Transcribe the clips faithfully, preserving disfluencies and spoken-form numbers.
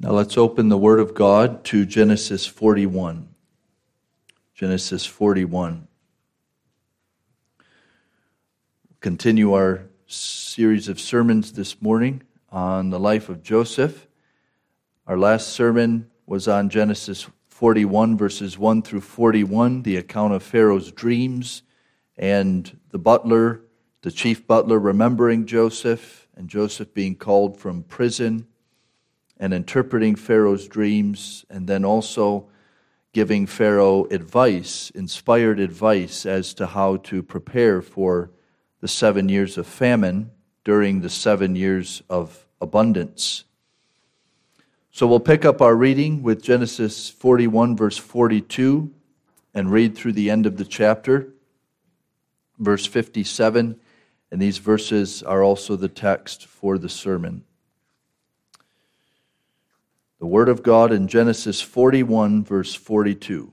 Now let's open the Word of God to Genesis forty-one. Genesis forty-one. Continue our series of sermons this morning on the life of Joseph. Our last sermon was on Genesis forty-one, verses one through forty-one, the account of Pharaoh's dreams, and the butler, the chief butler, remembering Joseph, and Joseph being called from prison, and interpreting Pharaoh's dreams, and then also giving Pharaoh advice, inspired advice as to how to prepare for the seven years of famine during the seven years of abundance. So we'll pick up our reading with Genesis forty-one, verse forty-two, and read through the end of the chapter, verse fifty-seven, and these verses are also the text for the sermon. The Word of God in Genesis forty-one, verse forty-two.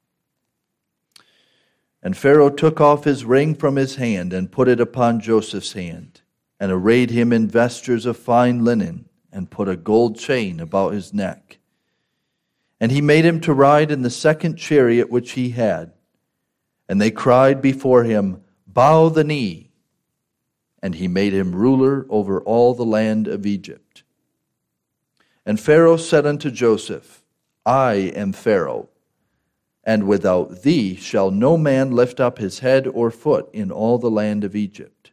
And Pharaoh took off his ring from his hand and put it upon Joseph's hand, and arrayed him in vestures of fine linen, and put a gold chain about his neck. And he made him to ride in the second chariot which he had. And they cried before him, Bow the knee. And he made him ruler over all the land of Egypt. And Pharaoh said unto Joseph, I am Pharaoh, and without thee shall no man lift up his head or foot in all the land of Egypt.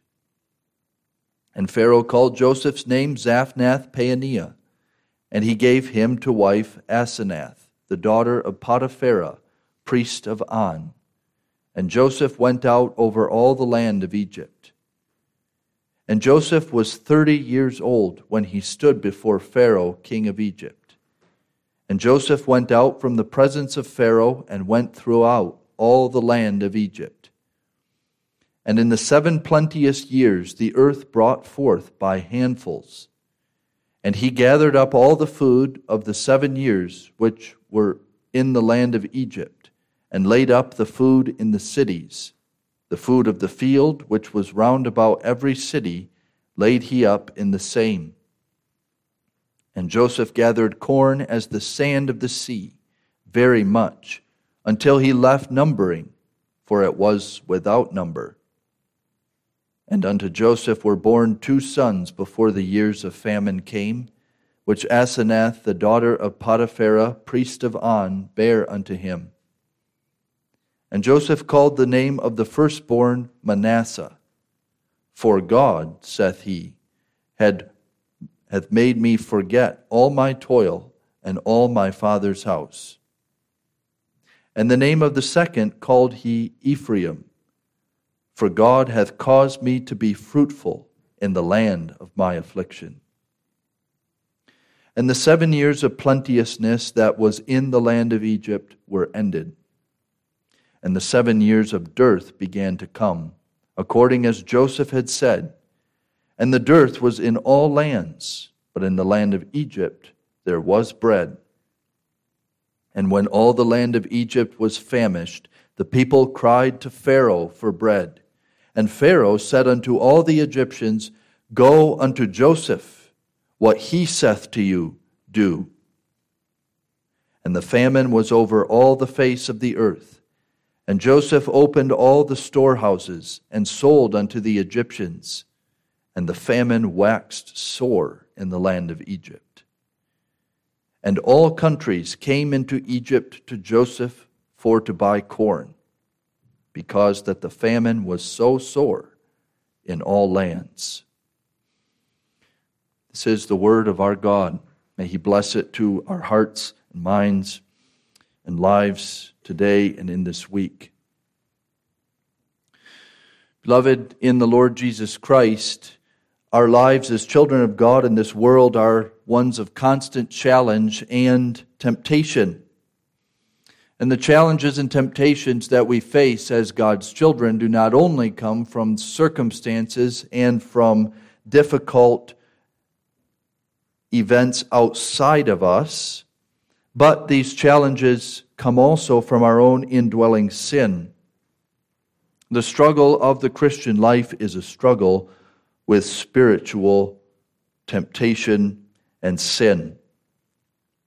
And Pharaoh called Joseph's name Zaphnath-Paaneah, and he gave him to wife Asenath, the daughter of Potipharah, priest of On. And Joseph went out over all the land of Egypt. And Joseph was thirty years old when he stood before Pharaoh, king of Egypt. And Joseph went out from the presence of Pharaoh and went throughout all the land of Egypt. And in the seven plenteous years the earth brought forth by handfuls. And he gathered up all the food of the seven years which were in the land of Egypt, and laid up the food in the cities. The food of the field, which was round about every city, laid he up in the same. And Joseph gathered corn as the sand of the sea, very much, until he left numbering, for it was without number. And unto Joseph were born two sons before the years of famine came, which Asenath, the daughter of Potipharah, priest of On, bare unto him. And Joseph called the name of the firstborn Manasseh. For God, saith he, had, hath made me forget all my toil and all my father's house. And the name of the second called he Ephraim. For God hath caused me to be fruitful in the land of my affliction. And the seven years of plenteousness that was in the land of Egypt were ended. And the seven years of dearth began to come, according as Joseph had said. And the dearth was in all lands, but in the land of Egypt there was bread. And when all the land of Egypt was famished, the people cried to Pharaoh for bread. And Pharaoh said unto all the Egyptians, Go unto Joseph, what he saith to you, do. And the famine was over all the face of the earth. And Joseph opened all the storehouses, and sold unto the Egyptians. And the famine waxed sore in the land of Egypt. And all countries came into Egypt to Joseph for to buy corn, because that the famine was so sore in all lands. This is the word of our God. May he bless it to our hearts and minds and lives today and in this week. Beloved, in the Lord Jesus Christ, our lives as children of God in this world are ones of constant challenge and temptation. And the challenges and temptations that we face as God's children do not only come from circumstances and from difficult events outside of us, but these challenges come also from our own indwelling sin. The struggle of the Christian life is a struggle with spiritual temptation and sin.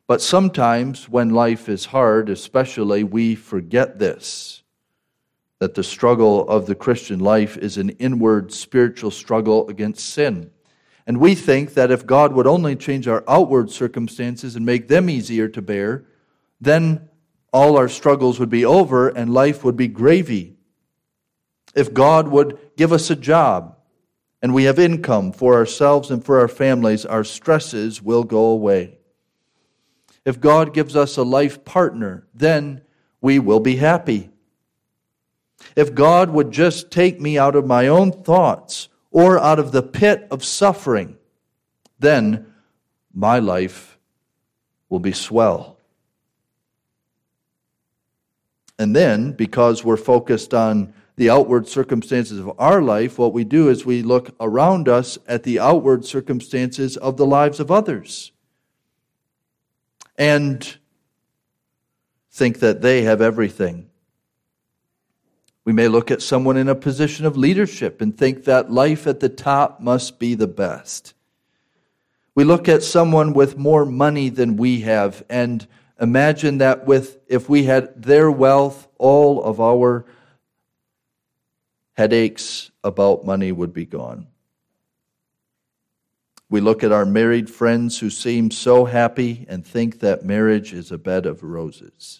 But sometimes when life is hard, especially, we forget this, that the struggle of the Christian life is an inward spiritual struggle against sin. And we think that if God would only change our outward circumstances and make them easier to bear, then all our struggles would be over and life would be gravy. If God would give us a job and we have income for ourselves and for our families, our stresses will go away. If God gives us a life partner, then we will be happy. If God would just take me out of my own thoughts or out of the pit of suffering, then my life will be swell. And then, because we're focused on the outward circumstances of our life, what we do is we look around us at the outward circumstances of the lives of others and think that they have everything. We may look at someone in a position of leadership and think that life at the top must be the best. We look at someone with more money than we have and imagine that with if we had their wealth, all of our headaches about money would be gone. We look at our married friends who seem so happy and think that marriage is a bed of roses.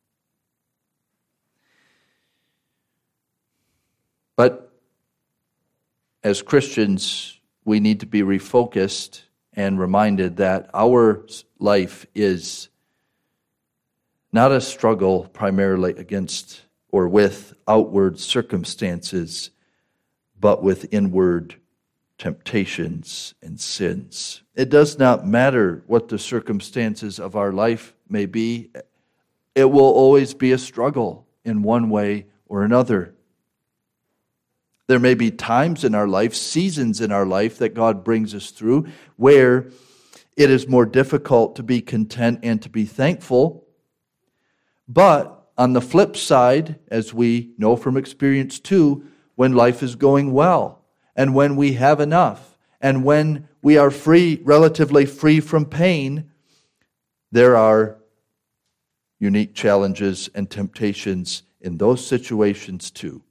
But as Christians, we need to be refocused and reminded that our life is not a struggle primarily against or with outward circumstances, but with inward temptations and sins. It does not matter what the circumstances of our life may be. It will always be a struggle in one way or another. There may be times in our life, seasons in our life that God brings us through where it is more difficult to be content and to be thankful. But on the flip side, as we know from experience too, when life is going well and when we have enough and when we are free, relatively free from pain, there are unique challenges and temptations in those situations too.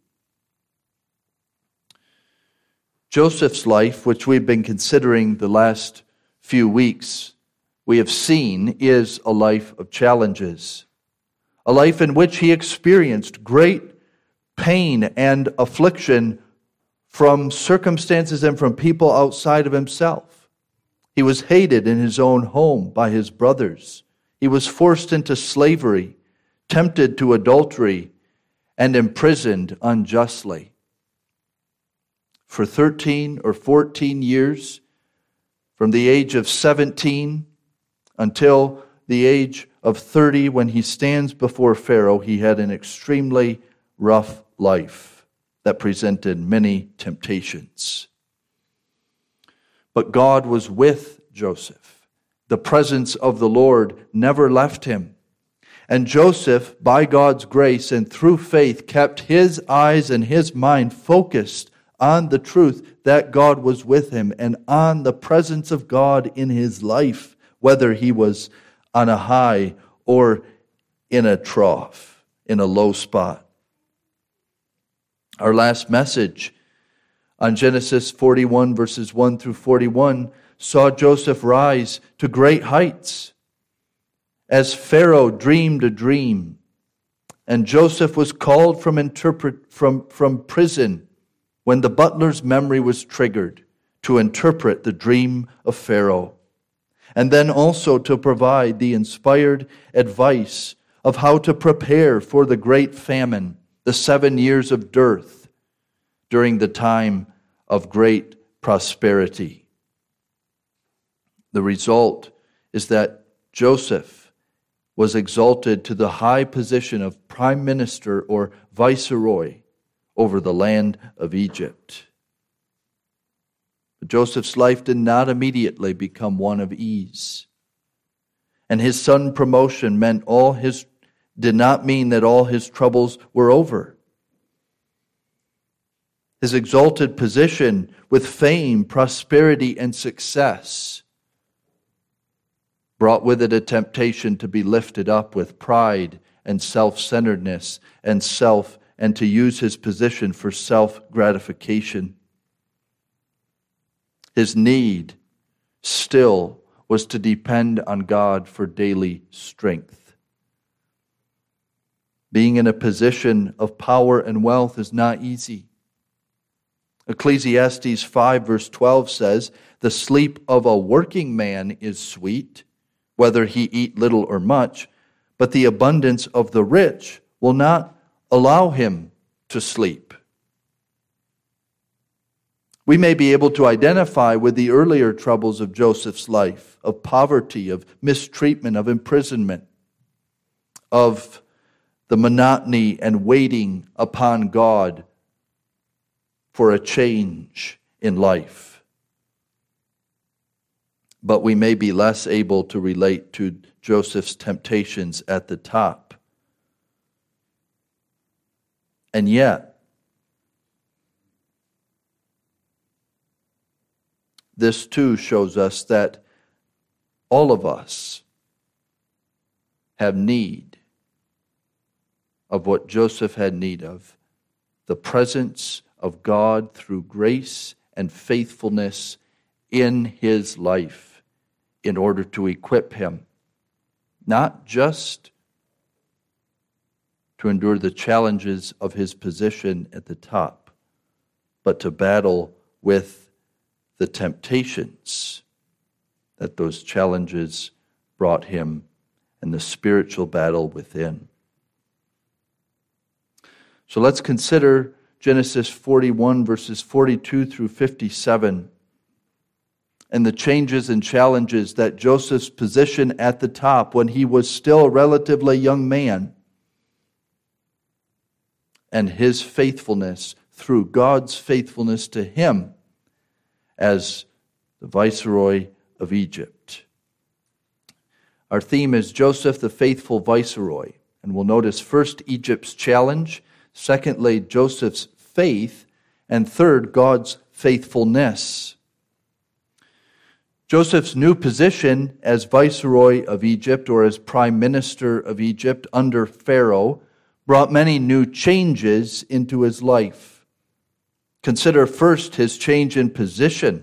Joseph's life, which we've been considering the last few weeks, we have seen is a life of challenges. A life in which he experienced great pain and affliction from circumstances and from people outside of himself. He was hated in his own home by his brothers. He was forced into slavery, tempted to adultery, and imprisoned unjustly. For thirteen or fourteen years, from the age of seventeen until the age of thirty, when he stands before Pharaoh, he had an extremely rough life that presented many temptations. But God was with Joseph. The presence of the Lord never left him. And Joseph, by God's grace and through faith, kept his eyes and his mind focused on the truth that God was with him and on the presence of God in his life, whether he was on a high or in a trough, in a low spot. Our last message on Genesis forty-one, verses one through forty-one, saw Joseph rise to great heights as Pharaoh dreamed a dream. And Joseph was called from, interpret, from, from prison when the butler's memory was triggered to interpret the dream of Pharaoh. And then also to provide the inspired advice of how to prepare for the great famine, the seven years of dearth, during the time of great prosperity. The result is that Joseph was exalted to the high position of prime minister or viceroy over the land of Egypt. But Joseph's life did not immediately become one of ease. And his sudden promotion meant all his did not mean that all his troubles were over. His exalted position with fame, prosperity, and success brought with it a temptation to be lifted up with pride and self-centeredness and self, and to use his position for self-gratification. His need still was to depend on God for daily strength. Being in a position of power and wealth is not easy. Ecclesiastes five verse twelve says, "The sleep of a working man is sweet, whether he eat little or much, but the abundance of the rich will not allow him to sleep." We may be able to identify with the earlier troubles of Joseph's life, of poverty, of mistreatment, of imprisonment, of the monotony and waiting upon God for a change in life. But we may be less able to relate to Joseph's temptations at the top. And yet, this too shows us that all of us have need of what Joseph had need of, the presence of God through grace and faithfulness in his life in order to equip him, not just to endure the challenges of his position at the top, but to battle with the temptations that those challenges brought him and the spiritual battle within. So let's consider Genesis forty-one, verses forty-two through fifty-seven, and the changes and challenges that Joseph's position at the top, when he was still a relatively young man, and his faithfulness through God's faithfulness to him as the viceroy of Egypt. Our theme is Joseph, the faithful viceroy. And we'll notice first Egypt's challenge, secondly Joseph's faith, and third God's faithfulness. Joseph's new position as viceroy of Egypt, or as prime minister of Egypt under Pharaoh, brought many new changes into his life. Consider first his change in position.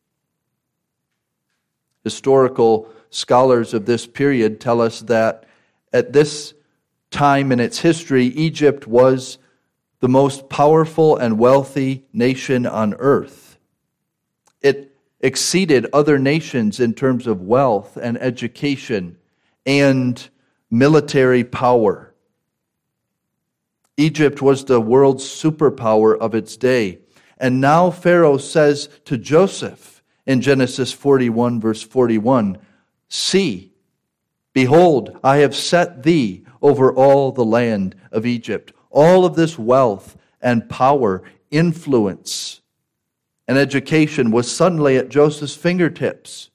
Historical scholars of this period tell us that at this time in its history, Egypt was the most powerful and wealthy nation on earth. It exceeded other nations in terms of wealth and education and military power. Egypt was the world's superpower of its day. And now Pharaoh says to Joseph in Genesis forty-one, verse forty-one, "See, behold, I have set thee over all the land of Egypt." All of this wealth and power, influence, and education was suddenly at Joseph's fingertips.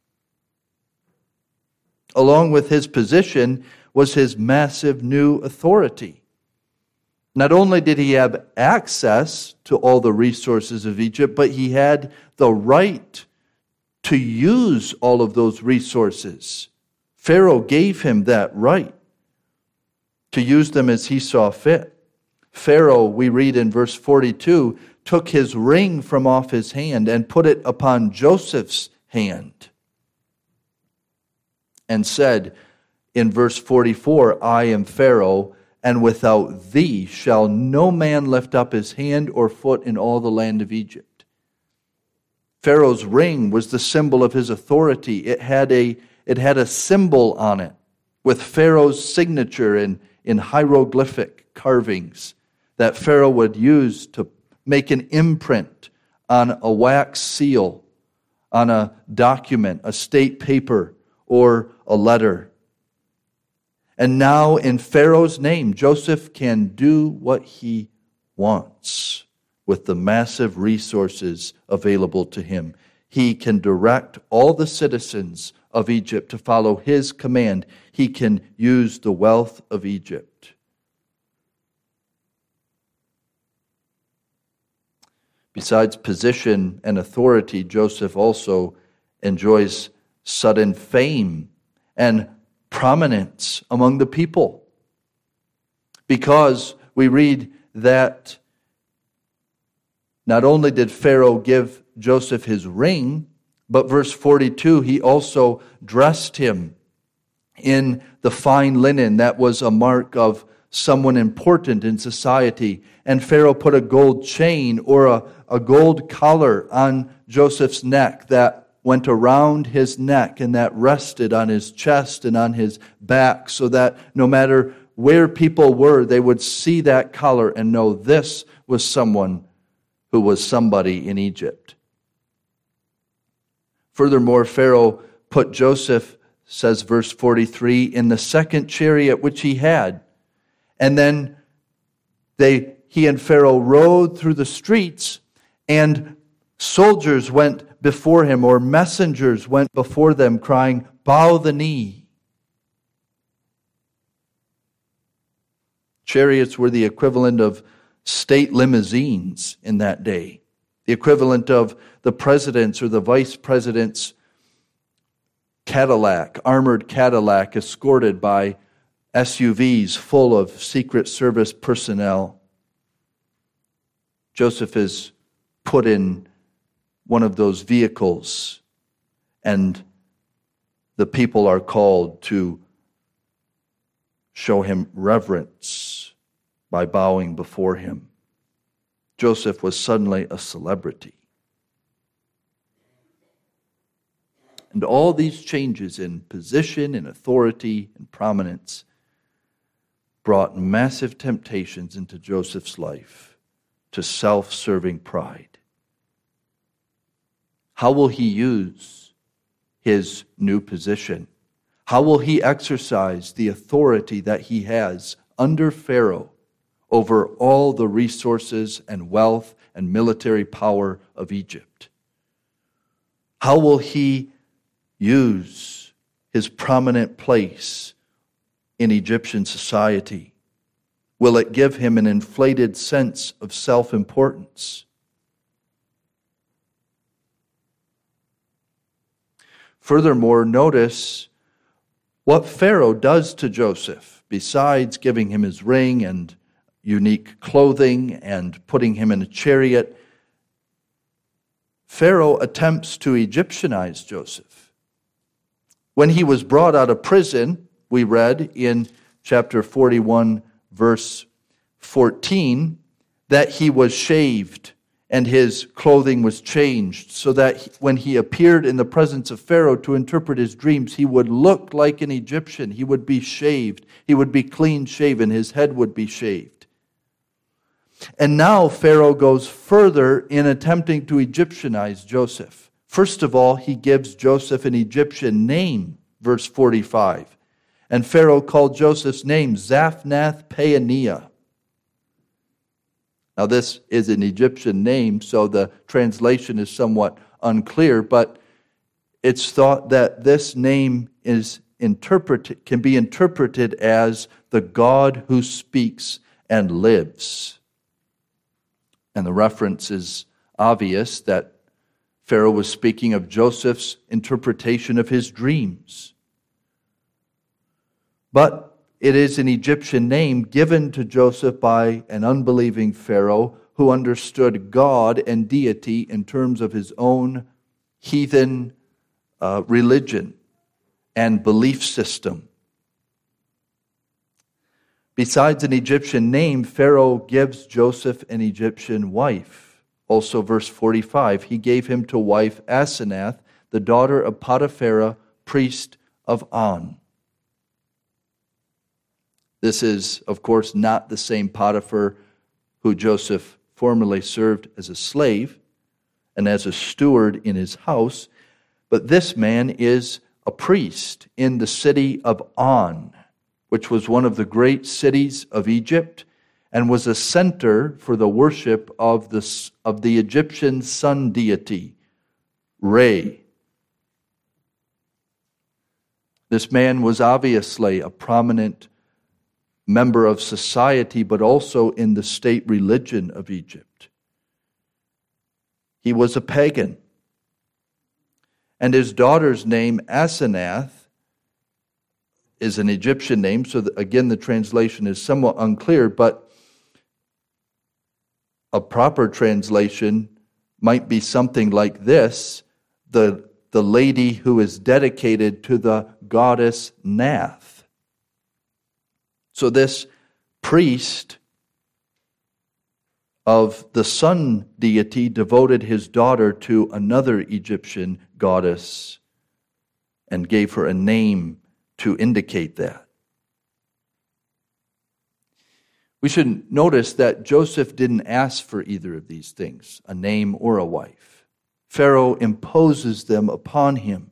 Along with his position was his massive new authority. Not only did he have access to all the resources of Egypt, but he had the right to use all of those resources. Pharaoh gave him that right to use them as he saw fit. Pharaoh, we read in verse forty-two, took his ring from off his hand and put it upon Joseph's hand and said in verse forty-four, "I am Pharaoh, and without thee shall no man lift up his hand or foot in all the land of Egypt." Pharaoh's ring was the symbol of his authority. It had a, it had a symbol on it with Pharaoh's signature in, in hieroglyphic carvings that Pharaoh would use to make an imprint on a wax seal, on a document, a state paper, or a letter. And now, in Pharaoh's name, Joseph can do what he wants with the massive resources available to him. He can direct all the citizens of Egypt to follow his command. He can use the wealth of Egypt. Besides position and authority, Joseph also enjoys sudden fame and prominence among the people. Because we read that not only did Pharaoh give Joseph his ring, but verse forty-two, he also dressed him in the fine linen that was a mark of someone important in society. And Pharaoh put a gold chain or a, a gold collar on Joseph's neck that went around his neck and that rested on his chest and on his back, so that no matter where people were, they would see that collar and know this was someone who was somebody in Egypt. Furthermore, Pharaoh put Joseph, says verse forty-three, in the second chariot which he had. And then they, he and Pharaoh rode through the streets, and soldiers went before him, or messengers went before them, crying, "Bow the knee." Chariots were the equivalent of state limousines in that day, the equivalent of the president's or the vice president's Cadillac, armored Cadillac, escorted by S U Vs full of Secret Service personnel. Joseph is put in one of those vehicles, and the people are called to show him reverence by bowing before him. Joseph was suddenly a celebrity. And all these changes in position and authority and prominence brought massive temptations into Joseph's life to self-serving pride. How will he use his new position? How will he exercise the authority that he has under Pharaoh over all the resources and wealth and military power of Egypt? How will he use his prominent place in Egyptian society? Will it give him an inflated sense of self-importance? Furthermore, notice what Pharaoh does to Joseph. Besides giving him his ring and unique clothing and putting him in a chariot, Pharaoh attempts to Egyptianize Joseph. When he was brought out of prison, we read in chapter forty-one, verse fourteen, that he was shaved and his clothing was changed, so that when he appeared in the presence of Pharaoh to interpret his dreams, he would look like an Egyptian. He would be shaved. He would be clean shaven. His head would be shaved. And now Pharaoh goes further in attempting to Egyptianize Joseph. First of all, he gives Joseph an Egyptian name, verse forty-five. And Pharaoh called Joseph's name Zaphnath-Paaneah. Now this is an Egyptian name, so the translation is somewhat unclear, but it's thought that this name is interpreted, can be interpreted as the God who speaks and lives. And the reference is obvious that Pharaoh was speaking of Joseph's interpretation of his dreams. But it is an Egyptian name given to Joseph by an unbelieving Pharaoh who understood God and deity in terms of his own heathen uh, religion and belief system. Besides an Egyptian name, Pharaoh gives Joseph an Egyptian wife. Also, verse forty-five, he gave him to wife Asenath, the daughter of Potiphera, priest of On. This is, of course, not the same Potiphar who Joseph formerly served as a slave and as a steward in his house, but this man is a priest in the city of On, which was one of the great cities of Egypt and was a center for the worship of the, of the Egyptian sun deity, Re. This man was obviously a prominent member of society, but also in the state religion of Egypt. He was a pagan. And his daughter's name, Asenath, is an Egyptian name, so that, again, the translation is somewhat unclear, but a proper translation might be something like this: the, the lady who is dedicated to the goddess Nath. So this priest of the sun deity devoted his daughter to another Egyptian goddess and gave her a name to indicate that. We should notice that Joseph didn't ask for either of these things, a name or a wife. Pharaoh imposes them upon him.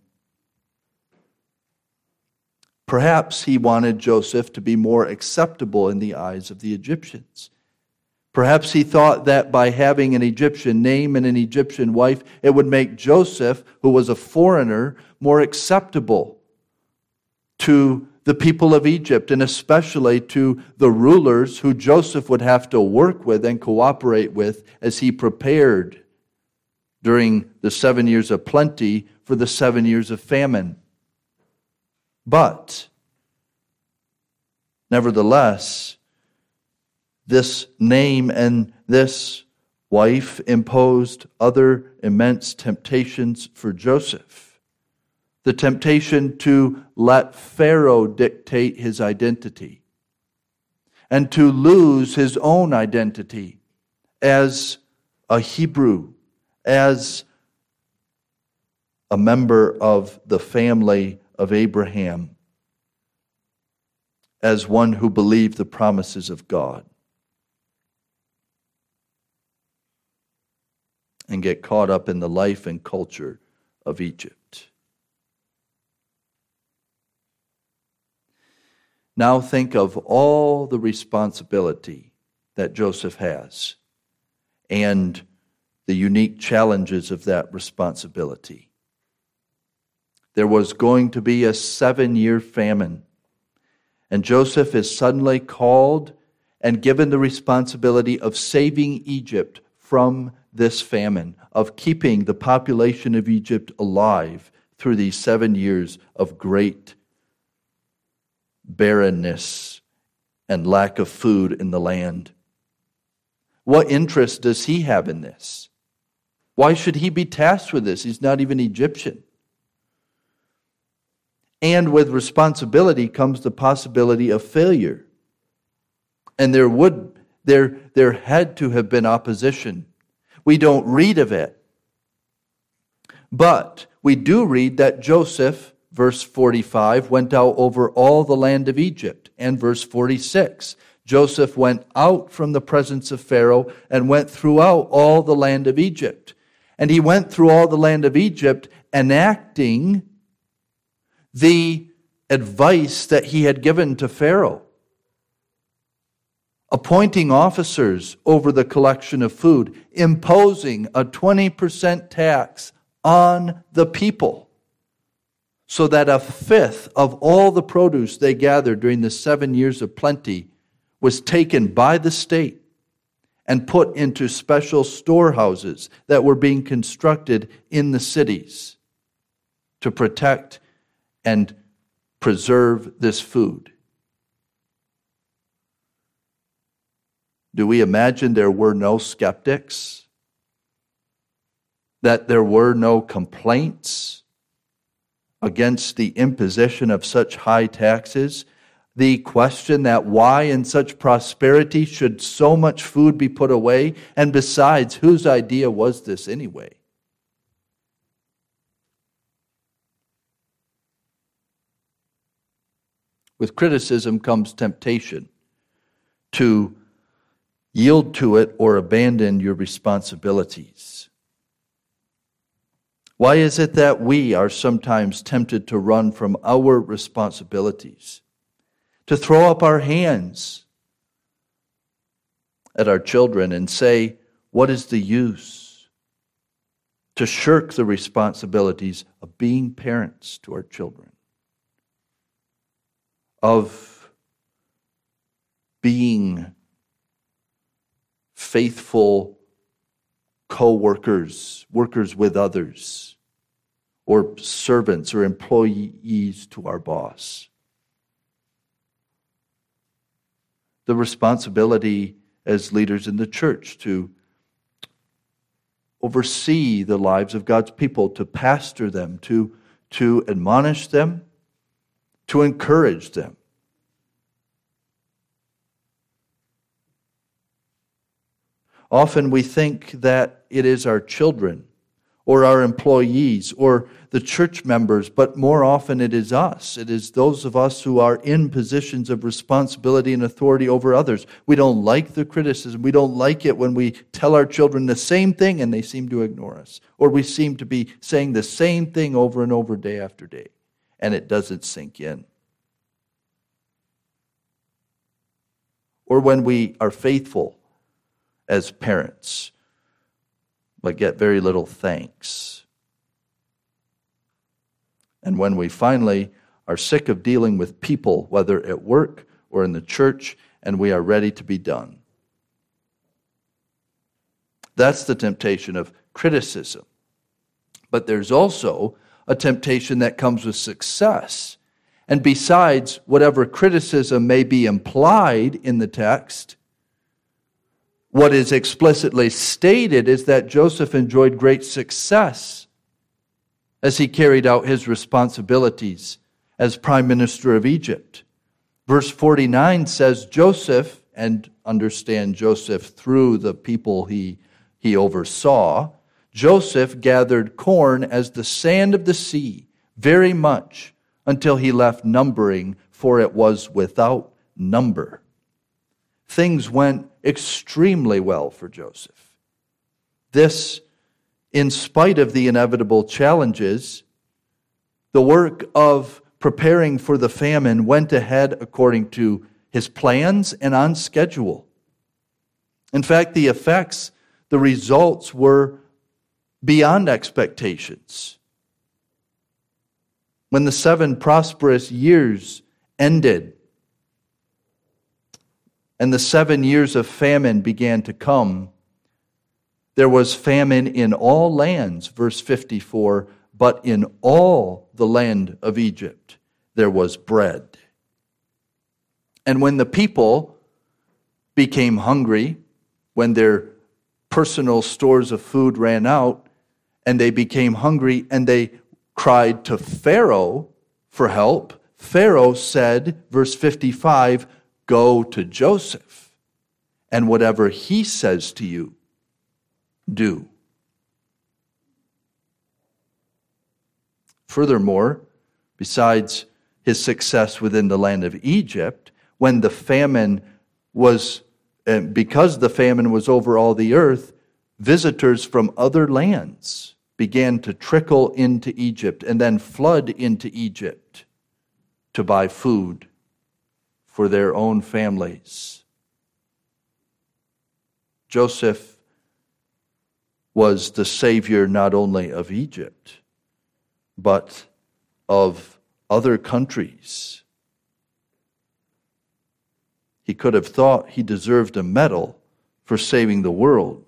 Perhaps he wanted Joseph to be more acceptable in the eyes of the Egyptians. Perhaps he thought that by having an Egyptian name and an Egyptian wife, it would make Joseph, who was a foreigner, more acceptable to the people of Egypt, and especially to the rulers who Joseph would have to work with and cooperate with as he prepared during the seven years of plenty for the seven years of famine. But, nevertheless, this name and this wife imposed other immense temptations for Joseph. The temptation to let Pharaoh dictate his identity and to lose his own identity as a Hebrew, as a member of the family of Abraham, as one who believed the promises of God, and get caught up in the life and culture of Egypt. Now think of all the responsibility that Joseph has and the unique challenges of that responsibility. There was going to be a seven-year famine, and Joseph is suddenly called and given the responsibility of saving Egypt from this famine, of keeping the population of Egypt alive through these seven years of great barrenness and lack of food in the land. What interest does he have in this? Why should he be tasked with this? He's not even Egyptian. And with responsibility comes the possibility of failure. And there would there there had to have been opposition. We don't read of it. But we do read that Joseph, verse forty-five, went out over all the land of Egypt. And verse forty-six, Joseph went out from the presence of Pharaoh and went throughout all the land of Egypt. And he went through all the land of Egypt, enacting the advice that he had given to Pharaoh, appointing officers over the collection of food, imposing a twenty percent tax on the people, so that a fifth of all the produce they gathered during the seven years of plenty was taken by the state and put into special storehouses that were being constructed in the cities to protect and preserve this food. Do we imagine there were no skeptics? That there were no complaints against the imposition of such high taxes? The question that why in such prosperity should so much food be put away? And besides, whose idea was this anyway? With criticism comes temptation to yield to it or abandon your responsibilities. Why is it that we are sometimes tempted to run from our responsibilities, to throw up our hands at our children and say, what is the use? To shirk the responsibilities of being parents to our children, of being faithful co-workers, workers with others, or servants or employees to our boss. the responsibility as leaders in the church to oversee the lives of God's people, to pastor them, to, to admonish them, to encourage them. Often we think that it is our children or our employees or the church members, but more often it is us. It is those of us who are in positions of responsibility and authority over others. We don't like the criticism. We don't like it when we tell our children the same thing and they seem to ignore us. Or we seem to be saying the same thing over and over day after day, and it doesn't sink in. Or when we are faithful as parents, but get very little thanks. And when we finally are sick of dealing with people, whether at work or in the church, and we are ready to be done. That's the temptation of criticism. But there's also a temptation that comes with success. And besides whatever criticism may be implied in the text, what is explicitly stated is that Joseph enjoyed great success as he carried out his responsibilities as prime minister of Egypt. Verse forty-nine says, Joseph, and understand Joseph through the people he, he oversaw, Joseph gathered corn as the sand of the sea, very much, until he left numbering, for it was without number. Things went extremely well for Joseph. This, in spite of the inevitable challenges, the work of preparing for the famine went ahead according to his plans and on schedule. In fact, the effects, the results were beyond expectations. When the seven prosperous years ended, and the seven years of famine began to come, there was famine in all lands, verse fifty-four, but in all the land of Egypt there was bread. And when the people became hungry, when their personal stores of food ran out, and they became hungry, and they cried to Pharaoh for help, Pharaoh said, verse fifty-five, go to Joseph, and whatever he says to you, do. Furthermore, besides his success within the land of Egypt, when the famine was, and because the famine was over all the earth, visitors from other lands began to trickle into Egypt and then flood into Egypt to buy food for their own families. Joseph was the savior not only of Egypt, but of other countries. He could have thought he deserved a medal for saving the world.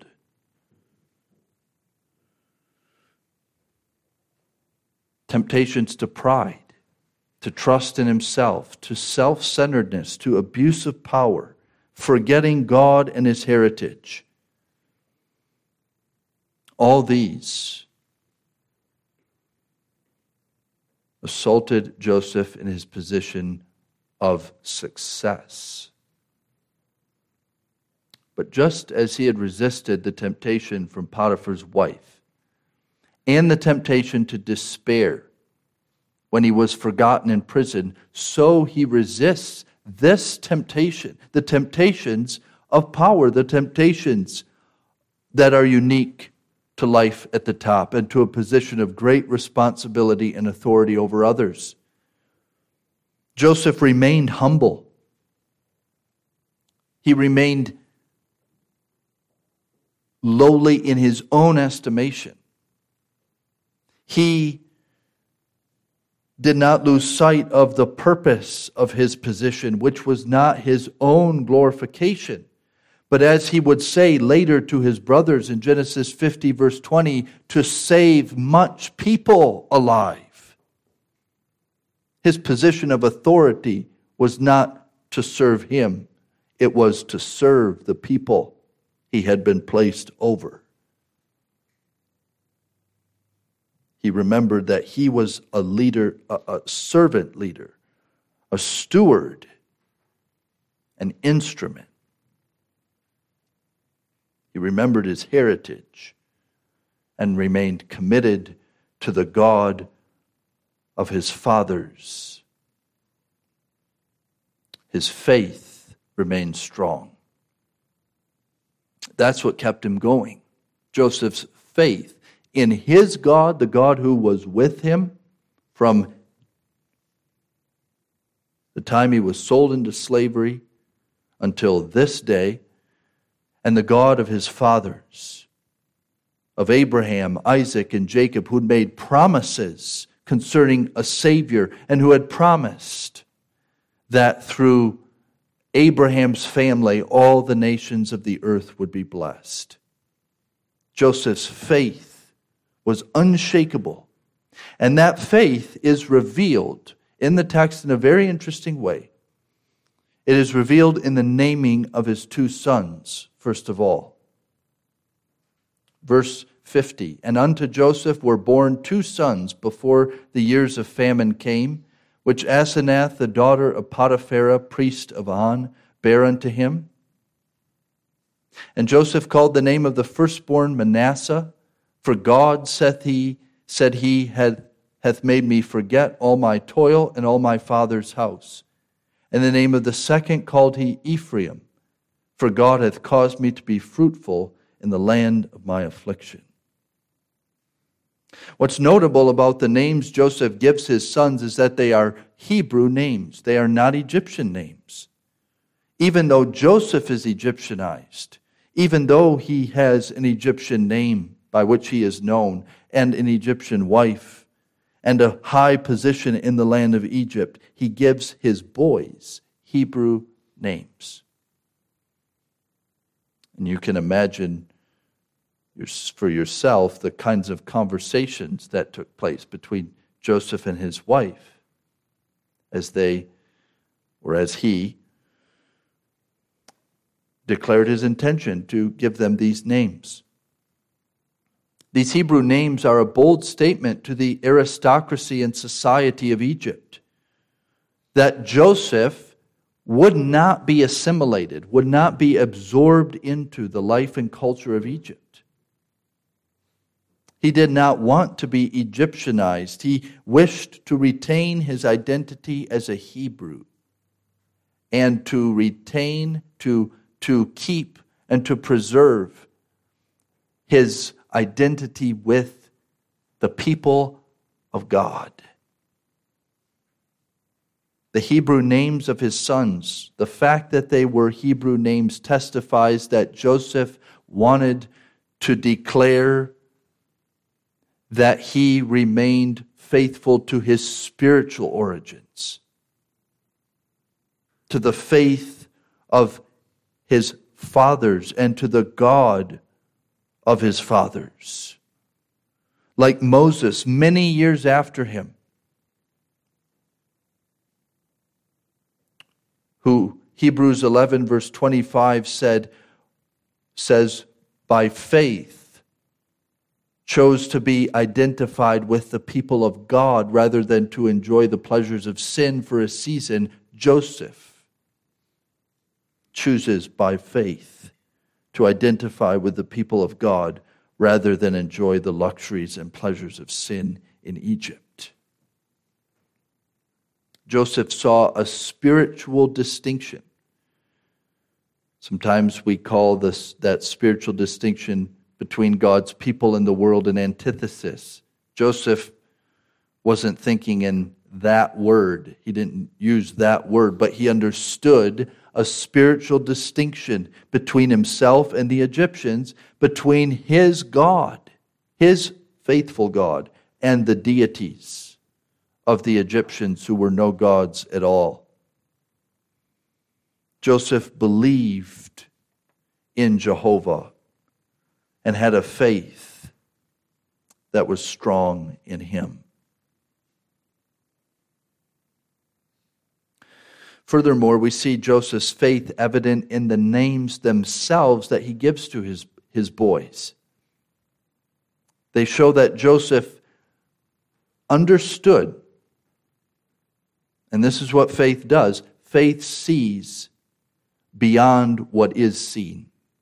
Temptations to pride, to trust in himself, to self-centeredness, to abuse of power, forgetting God and his heritage. All these assaulted Joseph in his position of success. But just as he had resisted the temptation from Potiphar's wife and the temptation to despair when he was forgotten in prison, so he resists this temptation, the temptations of power, the temptations that are unique to life at the top and to a position of great responsibility and authority over others. Joseph remained humble. He remained lowly in his own estimation. He did not lose sight of the purpose of his position, which was not his own glorification, but as he would say later to his brothers in Genesis fifty, verse twenty, to save much people alive. His position of authority was not to serve him. It was to serve the people he had been placed over. He remembered that he was a leader, a, a servant leader, a steward, an instrument. He remembered his heritage and remained committed to the God of his fathers. His faith remained strong. That's what kept him going. Joseph's faith in his God, the God who was with him from the time he was sold into slavery until this day, and the God of his fathers, of Abraham, Isaac, and Jacob, who had made promises concerning a Savior, and who had promised that through Abraham's family all the nations of the earth would be blessed. Joseph's faith was unshakable, and that faith is revealed in the text in a very interesting way. It is revealed in the naming of his two sons, first of all. Verse fifty, and unto Joseph were born two sons before the years of famine came, which Asenath, the daughter of Potipharah, priest of On, bare unto him. And Joseph called the name of the firstborn Manasseh, for God, saith he, said he, had, hath made me forget all my toil and all my father's house. And the name of the second called he Ephraim, for God hath caused me to be fruitful in the land of my affliction. What's notable about the names Joseph gives his sons is that they are Hebrew names. They are not Egyptian names. Even though Joseph is Egyptianized, even though he has an Egyptian name by which he is known, and an Egyptian wife, and a high position in the land of Egypt, he gives his boys Hebrew names. And you can imagine for yourself the kinds of conversations that took place between Joseph and his wife as they, or as he, declared his intention to give them these names. These Hebrew names are a bold statement to the aristocracy and society of Egypt that Joseph would not be assimilated, would not be absorbed into the life and culture of Egypt. He did not want to be Egyptianized. He wished to retain his identity as a Hebrew and to retain, to, to keep, and to preserve his identity with the people of God. The Hebrew names of his sons, the fact that they were Hebrew names testifies that Joseph wanted to declare that he remained faithful to his spiritual origins, to the faith of his fathers and to the God of his fathers. Like Moses, many years after him, who Hebrews eleven verse twenty-five said, says, by faith, chose to be identified with the people of God rather than to enjoy the pleasures of sin for a season. Joseph chooses by faith to identify with the people of God rather than enjoy the luxuries and pleasures of sin in Egypt. Joseph saw a spiritual distinction. Sometimes we call this that spiritual distinction between God's people and the world an antithesis. Joseph wasn't thinking in that word. He didn't use that word, but he understood a spiritual distinction between himself and the Egyptians, between his God, his faithful God, and the deities of the Egyptians who were no gods at all. Joseph believed in Jehovah and had a faith that was strong in him. Furthermore, we see Joseph's faith evident in the names themselves that he gives to his, his boys. They show that Joseph understood, and this is what faith does. Faith sees beyond what is seen.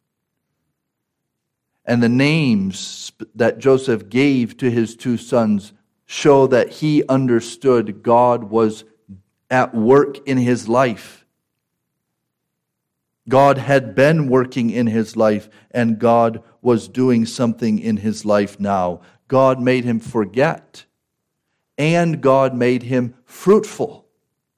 And the names that Joseph gave to his two sons show that he understood God was at work in his life. God had been working in his life, and God was doing something in his life now. God made him forget, and God made him fruitful.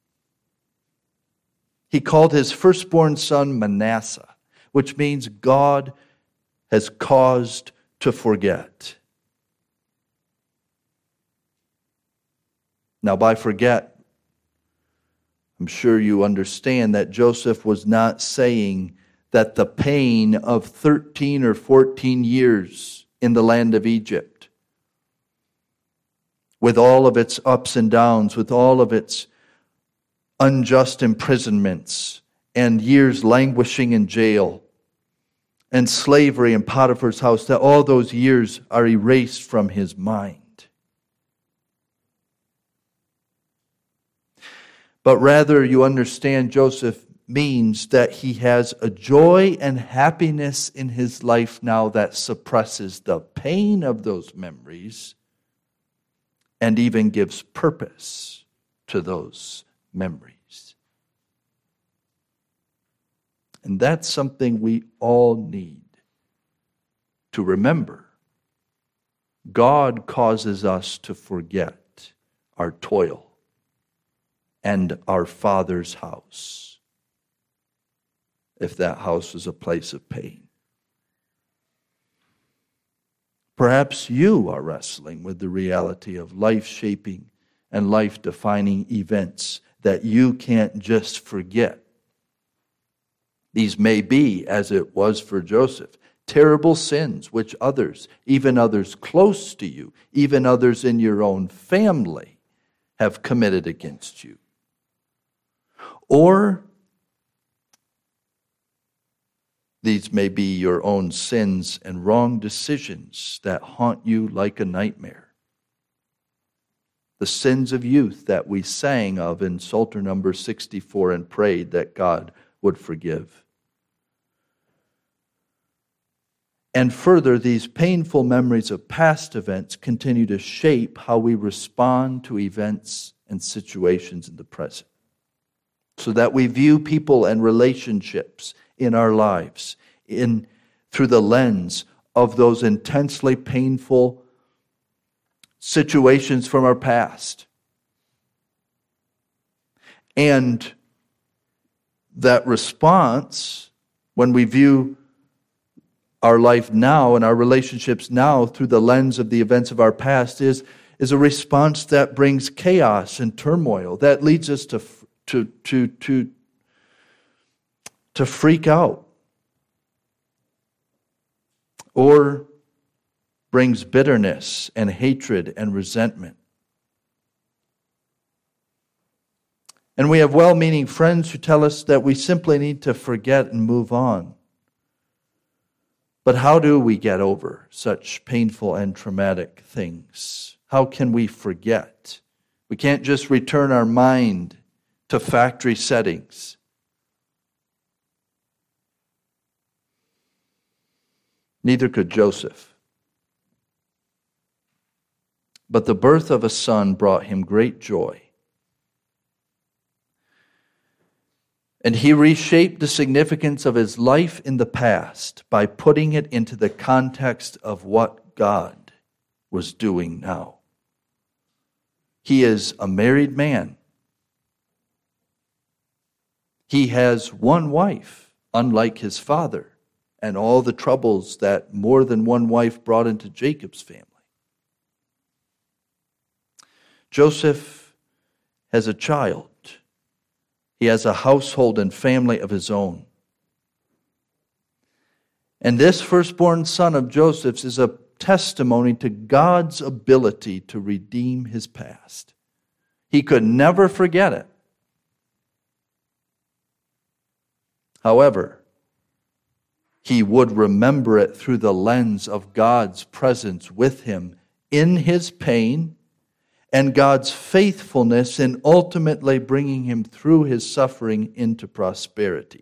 He called his firstborn son Manasseh, which means God has caused to forget. Now, by forget, I'm sure you understand that Joseph was not saying that the pain of thirteen or fourteen years in the land of Egypt, with all of its ups and downs, with all of its unjust imprisonments and years languishing in jail and slavery in Potiphar's house, that all those years are erased from his mind. But rather, you understand, Joseph means that he has a joy and happiness in his life now that suppresses the pain of those memories and even gives purpose to those memories. And that's something we all need to remember. God causes us to forget our toil and our Father's house, if that house is a place of pain. Perhaps you are wrestling with the reality of life-shaping and life-defining events that you can't just forget. These may be, as it was for Joseph, terrible sins which others, even others close to you, even others in your own family, have committed against you. Or these may be your own sins and wrong decisions that haunt you like a nightmare. The sins of youth that we sang of in Psalter number sixty-four and prayed that God would forgive. And further, these painful memories of past events continue to shape how we respond to events and situations in the present, so that we view people and relationships in our lives in through the lens of those intensely painful situations from our past. And that response, when we view our life now and our relationships now through the lens of the events of our past, is, is a response that brings chaos and turmoil, that leads us to To, to, to, to freak out, or brings bitterness and hatred and resentment. And we have well-meaning friends who tell us that we simply need to forget and move on. But how do we get over such painful and traumatic things? How can we forget? We can't just return our mind to factory settings. Neither could Joseph. But the birth of a son brought him great joy. And he reshaped the significance of his life in the past by putting it into the context of what God was doing now. He is a married man. He has one wife, unlike his father, and all the troubles that more than one wife brought into Jacob's family. Joseph has a child. He has a household and family of his own. And this firstborn son of Joseph's is a testimony to God's ability to redeem his past. He could never forget it. However, he would remember it through the lens of God's presence with him in his pain and God's faithfulness in ultimately bringing him through his suffering into prosperity.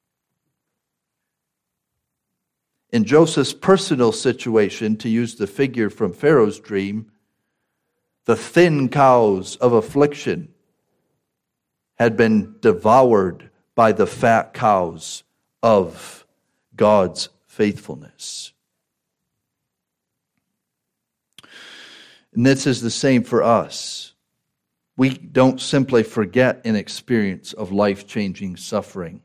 In Joseph's personal situation, to use the figure from Pharaoh's dream, the thin cows of affliction had been devoured by the fat cows of God's faithfulness. And this is the same for us. We don't simply forget an experience of life-changing suffering.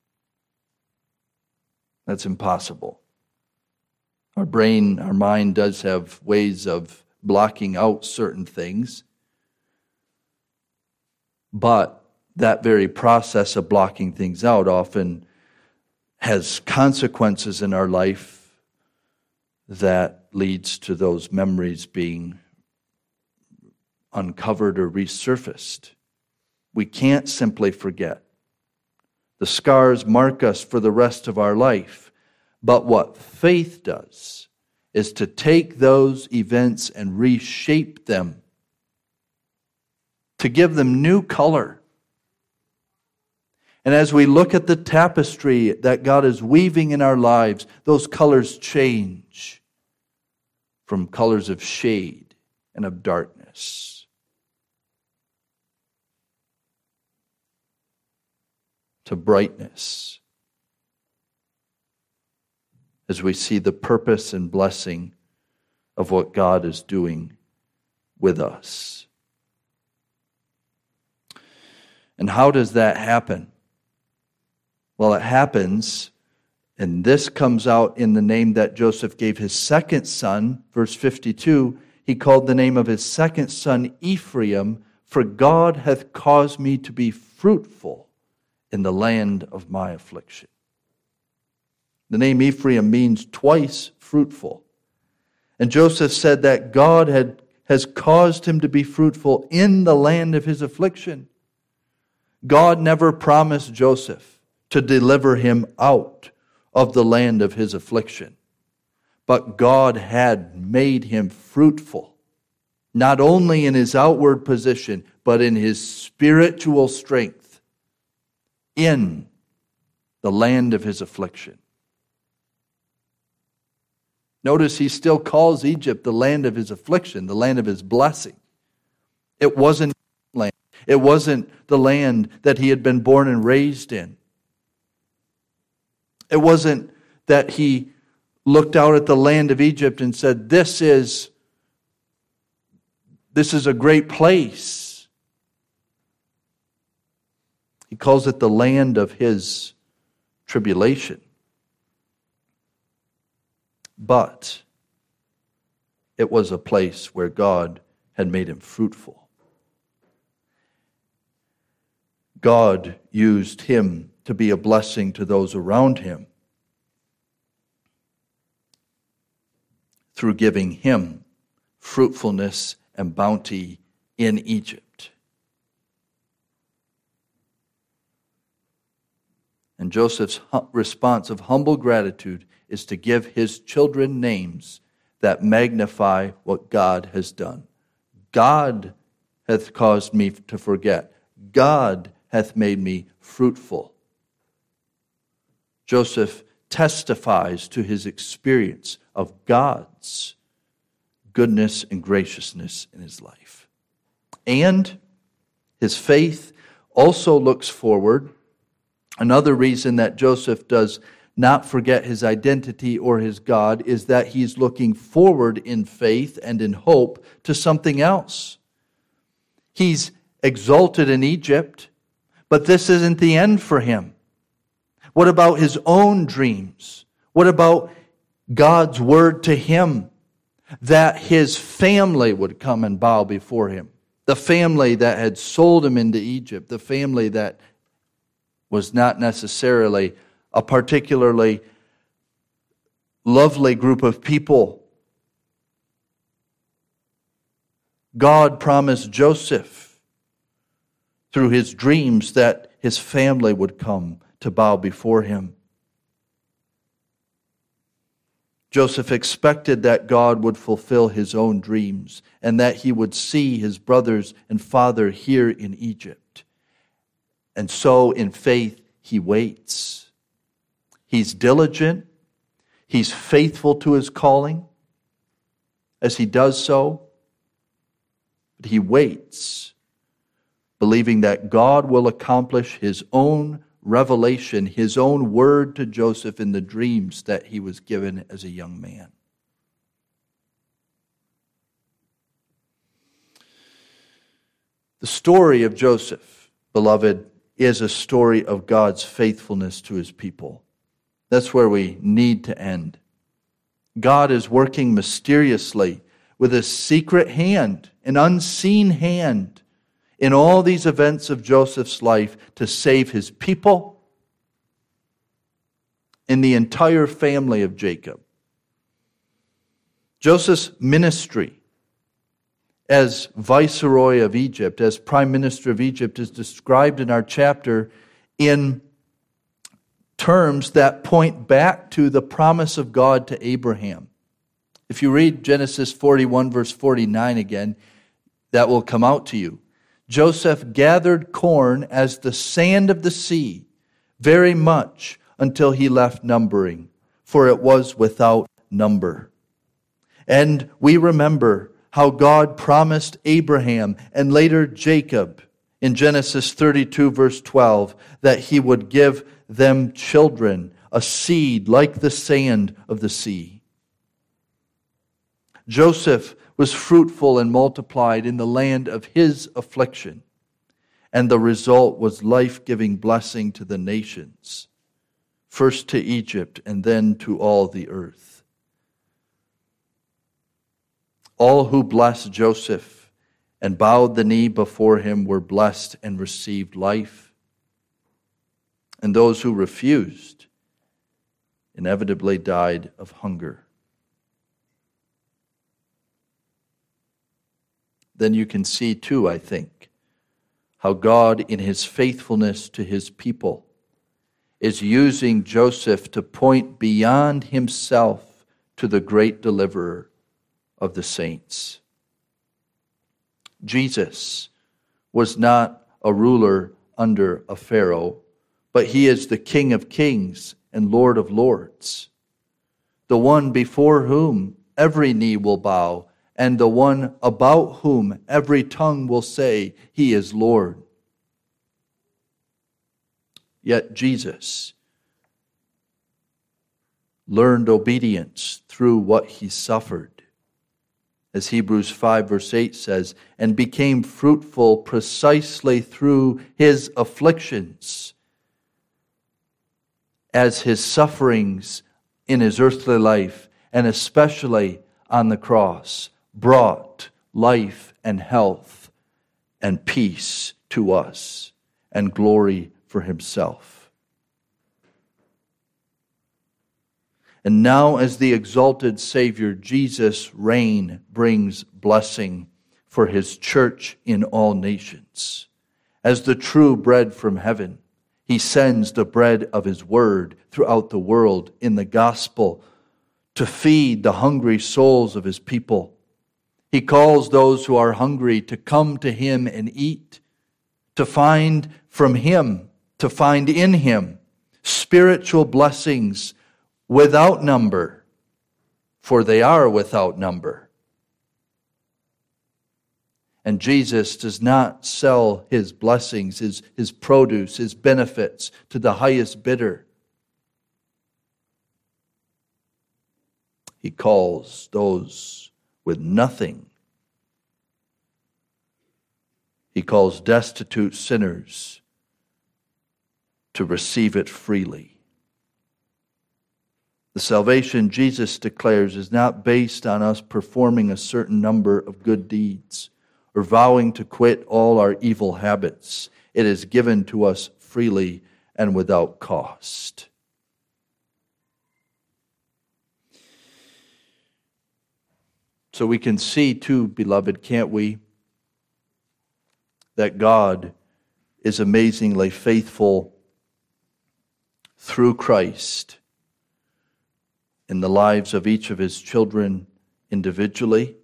That's impossible. Our brain, our mind does have ways of blocking out certain things. But that very process of blocking things out often has consequences in our life that leads to those memories being uncovered or resurfaced. We can't simply forget. The scars mark us for the rest of our life. But what faith does is to take those events and reshape them, to give them new color. And as we look at the tapestry that God is weaving in our lives, those colors change from colors of shade and of darkness to brightness, as we see the purpose and blessing of what God is doing with us. And how does that happen? Well, it happens, and this comes out in the name that Joseph gave his second son. Verse fifty-two, he called the name of his second son Ephraim, for God hath caused me to be fruitful in the land of my affliction. The name Ephraim means twice fruitful. And Joseph said that God had, has caused him to be fruitful in the land of his affliction. God never promised Joseph to deliver him out of the land of his affliction. But God had made him fruitful, not only in his outward position, but in his spiritual strength in the land of his affliction. Notice he still calls Egypt the land of his affliction, the land of his blessing. It wasn't land. It wasn't the land that he had been born and raised in. It wasn't that he looked out at the land of Egypt and said, this is, this is a great place. He calls it the land of his tribulation. But it was a place where God had made him fruitful. God used him to be a blessing to those around him through giving him fruitfulness and bounty in Egypt. And Joseph's response of humble gratitude is to give his children names that magnify what God has done. God hath caused me to forget. God hath made me fruitful. Joseph testifies to his experience of God's goodness and graciousness in his life. And his faith also looks forward. Another reason that Joseph does not forget his identity or his God is that he's looking forward in faith and in hope to something else. He's exalted in Egypt, but this isn't the end for him. What about his own dreams? What about God's word to him that his family would come and bow before him? The family that had sold him into Egypt, the family that was not necessarily a particularly lovely group of people. God promised Joseph through his dreams that his family would come to to bow before him. Joseph expected that God would fulfill his own dreams and that he would see his brothers and father here in Egypt. And so in faith, he waits. He's diligent. He's faithful to his calling as he does so. But he waits, believing that God will accomplish his own revelation, his own word to Joseph in the dreams that he was given as a young man. The story of Joseph, beloved, is a story of God's faithfulness to his people. That's where we need to end. God is working mysteriously with a secret hand, an unseen hand, in all these events of Joseph's life to save his people and the entire family of Jacob. Joseph's ministry as viceroy of Egypt, as prime minister of Egypt, is described in our chapter in terms that point back to the promise of God to Abraham. If you read Genesis forty-one, verse forty-nine again, that will come out to you. Joseph gathered corn as the sand of the sea, very much until he left numbering, for it was without number. And we remember how God promised Abraham and later Jacob in Genesis thirty-two, verse twelve, that he would give them children, a seed like the sand of the sea. Joseph was fruitful and multiplied in the land of his affliction, and the result was life-giving blessing to the nations, first to Egypt and then to all the earth. All who blessed Joseph and bowed the knee before him were blessed and received life, and those who refused inevitably died of hunger. Then you can see too, I think, how God in his faithfulness to his people is using Joseph to point beyond himself to the great deliverer of the saints. Jesus was not a ruler under a Pharaoh, but he is the King of kings and Lord of lords, the one before whom every knee will bow, and the one about whom every tongue will say, he is Lord. Yet Jesus learned obedience through what he suffered. As Hebrews five verse eight says, and became fruitful precisely through his afflictions, as his sufferings in his earthly life, and especially on the cross, brought life and health and peace to us and glory for himself. And now as the exalted Savior, Jesus' reign brings blessing for his church in all nations. As the true bread from heaven, he sends the bread of his word throughout the world in the gospel to feed the hungry souls of his people. He calls those who are hungry to come to him and eat, to find from him, to find in him spiritual blessings without number, for they are without number. And Jesus does not sell his blessings, his, his produce, his benefits to the highest bidder. He calls those with nothing. He calls destitute sinners to receive it freely. The salvation Jesus declares is not based on us performing a certain number of good deeds or vowing to quit all our evil habits. It is given to us freely and without cost. So we can see too, beloved, can't we, that God is amazingly faithful through Christ in the lives of each of his children individually.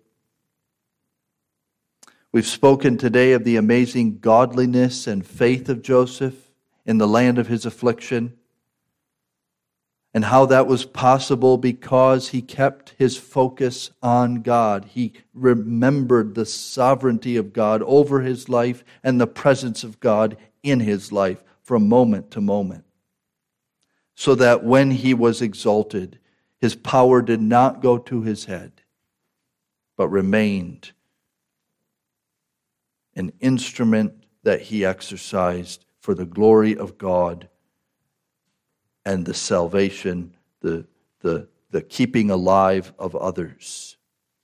We've spoken today of the amazing godliness and faith of Joseph in the land of his affliction, and how that was possible because he kept his focus on God. He remembered the sovereignty of God over his life and the presence of God in his life from moment to moment. So that when he was exalted, his power did not go to his head, but remained an instrument that he exercised for the glory of God and the salvation, the, the, the keeping alive of others.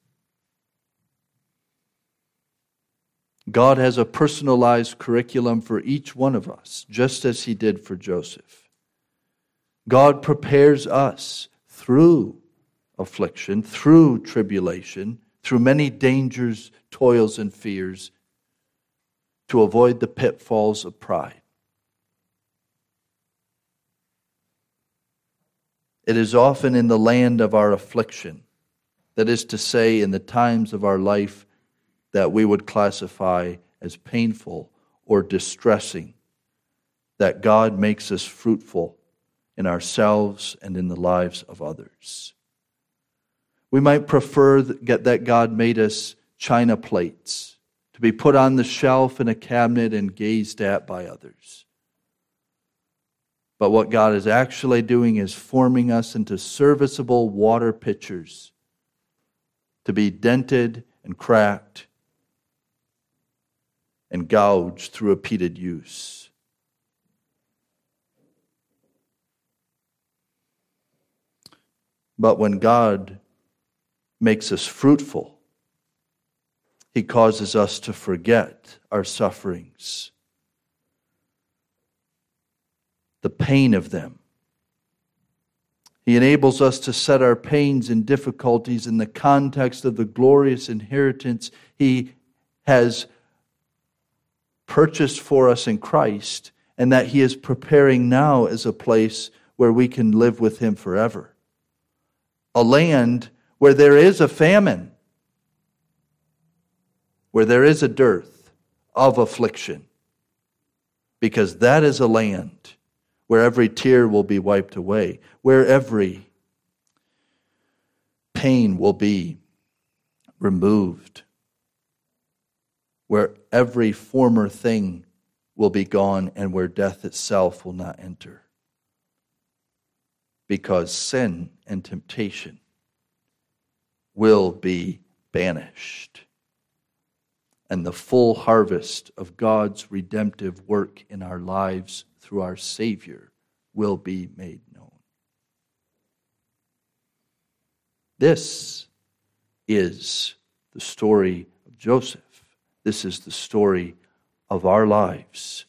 God has a personalized curriculum for each one of us, just as he did for Joseph. God prepares us through affliction, through tribulation, through many dangers, toils, and fears, to avoid the pitfalls of pride. It is often in the land of our affliction, that is to say, in the times of our life that we would classify as painful or distressing, that God makes us fruitful in ourselves and in the lives of others. We might prefer that God made us china plates to be put on the shelf in a cabinet and gazed at by others. But what God is actually doing is forming us into serviceable water pitchers to be dented and cracked and gouged through repeated use. But when God makes us fruitful, he causes us to forget our sufferings, the pain of them. He enables us to set our pains and difficulties in the context of the glorious inheritance he has purchased for us in Christ, and that he is preparing now as a place where we can live with him forever. A land where there is a famine, where there is a dearth of affliction, because that is a land where every tear will be wiped away, where every pain will be removed, where every former thing will be gone, and where death itself will not enter. Because sin and temptation will be banished, and the full harvest of God's redemptive work in our lives through our Savior will be made known. This is the story of Joseph. This is the story of our lives.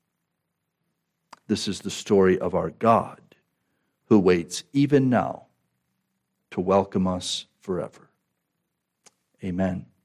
This is the story of our God, who waits even now to welcome us forever. Amen.